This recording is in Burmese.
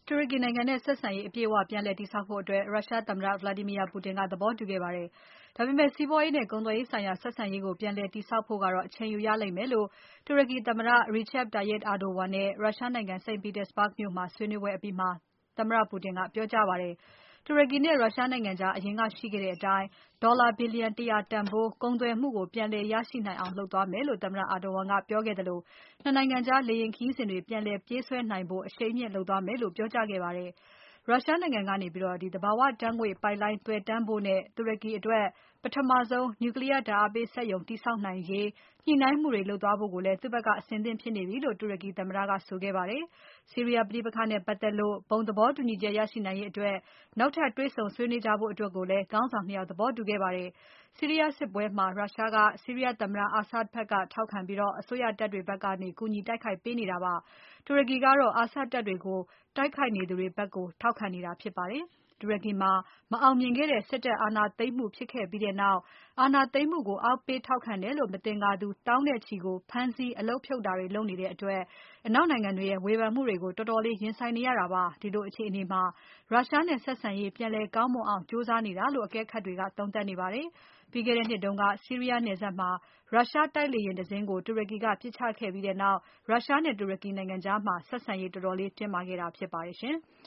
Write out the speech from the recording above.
တူရကီနိုင်ငံနဲ့ဆက်ဆံရေးအပြည့်အဝပြန်လည်တည်ဆောက်ဖို့ရုရှားသမ္မတ Vladimir Putin ကသဘောတူခဲ့ပါတယ်။ ဒါပေမဲ့ စီးပွားရေးနဲ့ကုန်သွယ်ရေးဆိုင်ရာဆက်ဆံရေးကိုပြန်လည်တည်ဆောက်ဖို့ကတော့ အချိန်ယူရလိမ့်မယ်လို့ တူရကီသမ္မတ Recep Tayyip Erdogan နဲ့ရုရှားနိုင်ငံ St. Petersburg မြို့မှာဆွေးနွေးပွဲအပြီး သမ္မတ Putin ကပြောကြားပါတယ်။ တူရကီနဲ့ရုရှားနိုင်ငံကြား အရင်ကရှိခဲ့တဲ့အတိုင်း ဒေါ်လာဘီလျံ ၁၀၀ တန်ဖိုးကုန်သွယ်မှုကို ပြန်လည်ရရှိနိုင်အောင်လုပ်သွားမယ်လို့ သမ္မတ Erdogan ကပြောခဲ့သလို ၂ နိုင်ငံကြား လေယာဉ်ခရီးစဉ်တွေပြန်လည်ပြေးဆွဲနိုင်ဖို့ အရှိန်မြှင့်လုပ်သွားမယ်လို့ ပြောကြားခဲ့ပါတယ်။ ရုရှားနိုင်ငံကနေ သဘာဝဓါတ်ငွေ့ပိုက်လိုင်းသွယ်တန်းဖို့နဲ့ တူရကီအတွက် ပထမဆုံး Nuclear ဓါတ်အားပေးစက်ရုံတည်ဆောက်နိုင်ရေး ညှိနှိုင်းမှုတွေလုပ်သွားဖို့လည်း သူ့ဖက်က အဆင်သင့်ဖြစ်နေပြီလို့ တူရကီသမ္မတကဆိုခဲ့ပါတယ်။ ဆီးရီးယားပဋိပက္ခနဲ့ပတ်သက်လို့ ဘုံသဘောတူညီချက်ရရှိနိုင်ရေးအတွက် နောက်ထပ်တွေ့ဆုံဆွေးနွေးကြဖို့ကိုလည်း ခေါင်းဆောင် ၂ ယောက်သဘောတူခဲ့ပါတယ်။ ဆီးရီးယားစစ်ပွဲမှာ ရုရှားက ဆီးရီးယားသမ္မတ Assad ဖက်ကထောက်ခံပြီး အစိုးရတပ်တွေဖက်ကနေ ကူညီတိုက်ခိုက်ပေးနေတာပါ။ တူရကီကတော့ Assad တပ်တွေကို တိုက်ခိုက်နေသူတွေဖက်ကို ထောက်ခံနေတာဖြစ်ပါတယ်။ တူရကီမှာ မအောင်မြင်ခဲ့တဲ့ စစ်တပ်အာဏာသိမ်းမှုဖြစ်ခဲ့ပြီးနောက် အာဏာသိမ်းမှုကို အားပေးထောက်ခံတယ်လို့ မသင်္ကာသူသောင်းနဲ့ချီကို ဖမ်းဆီးအလုပ်ဖြုတ်တာတွေလုပ်နေတဲ့အတွက် အနောက်နိုင်ငံတွေရဲ့ဝေဖန်မှုတွေကို တော်တော်လေးရင်ဆိုင်နေရတာပါ။ ဒီလိုအခြေအနေမှာ ရုရှားနဲ့ဆက်ဆံရေးပြန်လည်ကောင်းမွန်အောင်ကြိုးစားနေတာလို့ အကဲခတ်တွေက သုံးသပ်နေပါတယ်။ ပြီးခဲ့တဲ့နှစ်တုန်းက ဆီးရီးယားနယ်စပ်မှာ ရုရှားတိုက်လေယာဉ်တစင်းကို တူရကီကပစ်ချခဲ့ပြီးနောက် ရုရှားနဲ့တူရကီနိုင်ငံကြား ဆက်ဆံရေးတော်တော်လေးတင်းမာခဲ့တာဖြစ်ပါတယ်ရှင်။